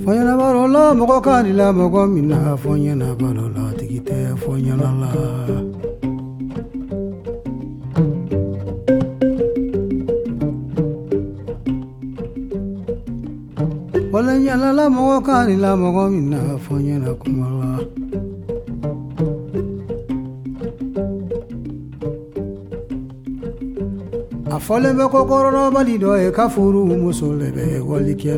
Fɔɲɛna baro la mɔgɔ kan la mɔgɔ min na fɔɲɛna baro la tigi tɛ fɔɲɛna la. Fɔɲɛna la mɔgɔ kan la mɔgɔ min na fɔɲɛna kuma la. A fɔlen bɛ ko kɔrɔbali dɔ ye ka furu muso le bɛ wali kɛ.